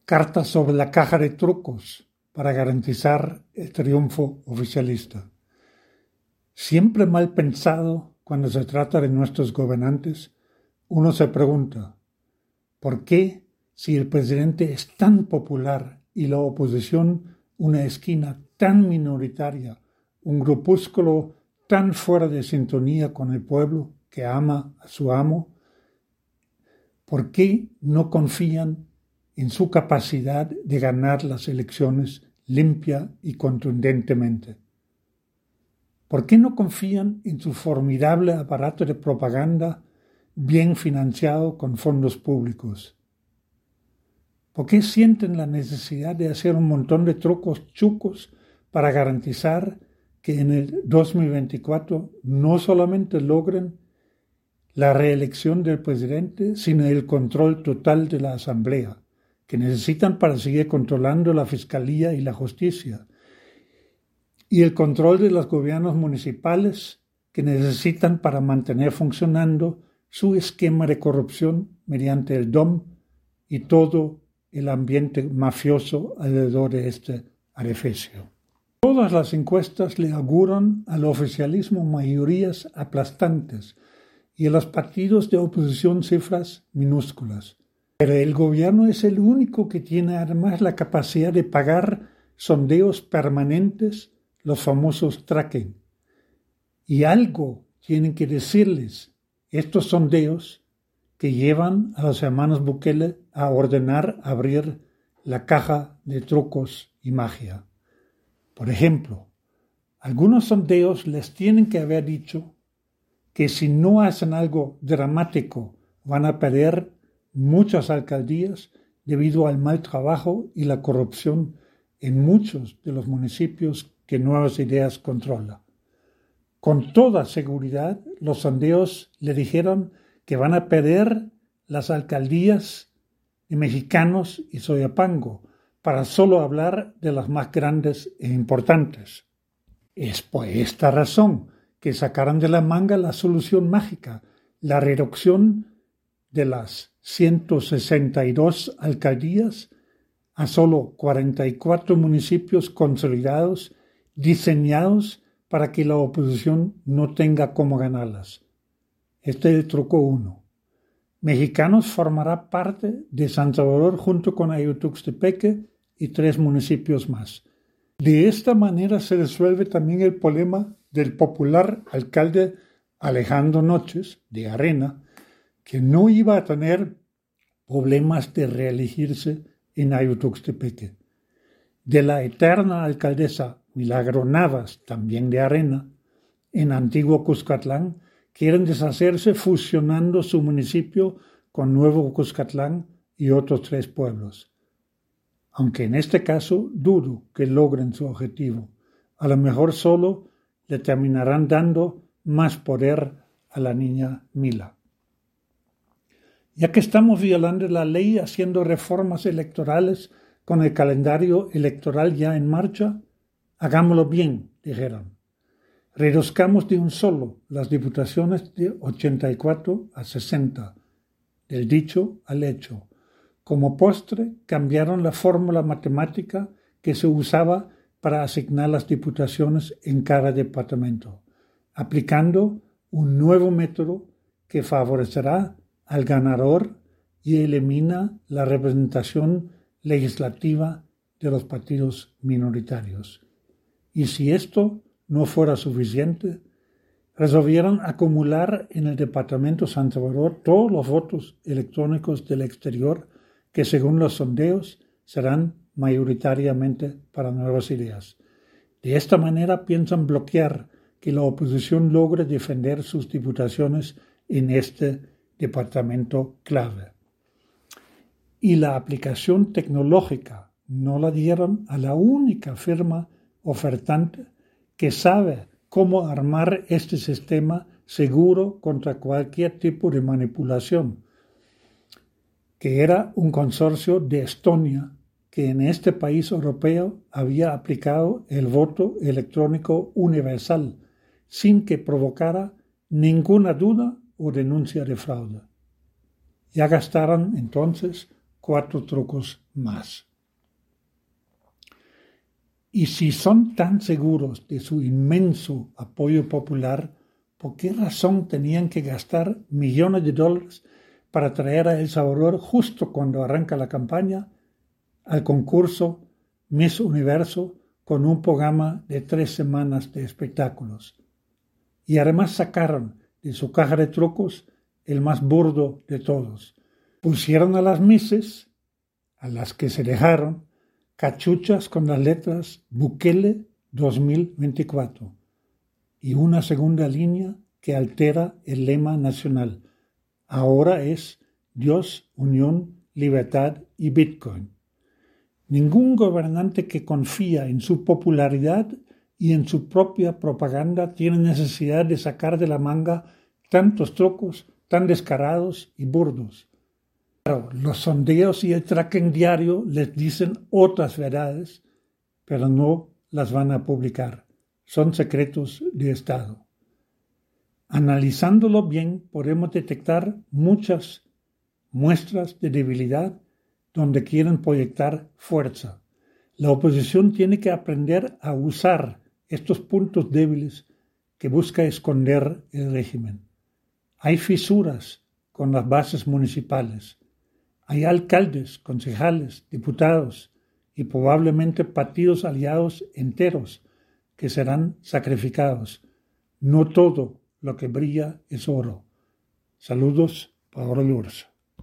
Cartas sobre la caja de trucos para garantizar el triunfo oficialista. Siempre mal pensado cuando se trata de nuestros gobernantes, uno se pregunta, ¿por qué, si el presidente es tan popular y la oposición una esquina tan minoritaria, un grupúsculo tan fuera de sintonía con el pueblo que ama a su amo, por qué no confían en su capacidad de ganar las elecciones limpia y contundentemente? ¿Por qué no confían en su formidable aparato de propaganda bien financiado con fondos públicos? ¿Por qué sienten la necesidad de hacer un montón de trucos chucos para garantizar que en el 2024 no solamente logren la reelección del presidente, sino el control total de la Asamblea, que necesitan para seguir controlando la Fiscalía y la Justicia, y el control de los gobiernos municipales, que necesitan para mantener funcionando su esquema de corrupción mediante el DOM y todo el ambiente mafioso alrededor de este arefecio? Todas las encuestas le auguran al oficialismo mayorías aplastantes y a los partidos de oposición cifras minúsculas. Pero el gobierno es el único que tiene además la capacidad de pagar sondeos permanentes, los famosos tracking. Y algo tienen que decirles estos sondeos que llevan a los hermanos Bukele a ordenar abrir la caja de trucos y magia. Por ejemplo, algunos sondeos les tienen que haber dicho que si no hacen algo dramático van a perder muchas alcaldías debido al mal trabajo y la corrupción en muchos de los municipios que Nuevas Ideas controla. Con toda seguridad, los sondeos le dijeron que van a perder las alcaldías de Mexicanos y Soyapango, para solo hablar de las más grandes e importantes. Es por esta razón que sacaron de la manga la solución mágica, la reducción de las 162 alcaldías a solo 44 municipios consolidados, diseñados para que la oposición no tenga cómo ganarlas. Este es el truco 1. Mexicanos formará parte de San Salvador junto con Ayotuxtepeque y 3 municipios más. De esta manera se resuelve también el problema del popular alcalde Alejandro Noches, de Arena, que no iba a tener problemas de reelegirse en Ayotuxtepeque. De la eterna alcaldesa Milagro Navas, también de Arena, en Antiguo Cuscatlán, quieren deshacerse fusionando su municipio con Nuevo Cuscatlán y otros 3 pueblos. Aunque en este caso dudo que logren su objetivo. A lo mejor solo le terminarán dando más poder a la niña Mila. Ya que estamos violando la ley haciendo reformas electorales con el calendario electoral ya en marcha, hagámoslo bien, dijeron. Reduzcamos de un solo las diputaciones de 84 a 60, del dicho al hecho. Como postre, cambiaron la fórmula matemática que se usaba para asignar las diputaciones en cada departamento, aplicando un nuevo método que favorecerá al ganador y elimina la representación legislativa de los partidos minoritarios. Y si esto no fuera suficiente, resolvieron acumular en el departamento San Salvador todos los votos electrónicos del exterior que según los sondeos serán mayoritariamente para Nuevas Ideas. De esta manera piensan bloquear que la oposición logre defender sus diputaciones en este departamento clave. Y la aplicación tecnológica no la dieron a la única firma ofertante que sabe cómo armar este sistema seguro contra cualquier tipo de manipulación, que era un consorcio de Estonia que en este país europeo había aplicado el voto electrónico universal sin que provocara ninguna duda o denuncia de fraude. Ya gastaron entonces 4 trucos más. Y si son tan seguros de su inmenso apoyo popular, ¿por qué razón tenían que gastar millones de dólares para traer a El Salvador justo cuando arranca la campaña al concurso Miss Universo con un programa de 3 semanas de espectáculos? Y además sacaron de su caja de trucos el más burdo de todos. Pusieron a las misses, a las que se dejaron, cachuchas con las letras Bukele 2024 y una segunda línea que altera el lema nacional. Ahora es Dios, Unión, Libertad y Bitcoin. Ningún gobernante que confía en su popularidad y en su propia propaganda tiene necesidad de sacar de la manga tantos trucos tan descarados y burdos. Claro, los sondeos y el tracking diario les dicen otras verdades, pero no las van a publicar. Son secretos de Estado. Analizándolo bien, podemos detectar muchas muestras de debilidad donde quieren proyectar fuerza. La oposición tiene que aprender a usar estos puntos débiles que busca esconder el régimen. Hay fisuras con las bases municipales. Hay alcaldes, concejales, diputados y probablemente partidos aliados enteros que serán sacrificados. No todo lo que brilla es oro. Saludos, Paola Lourdes.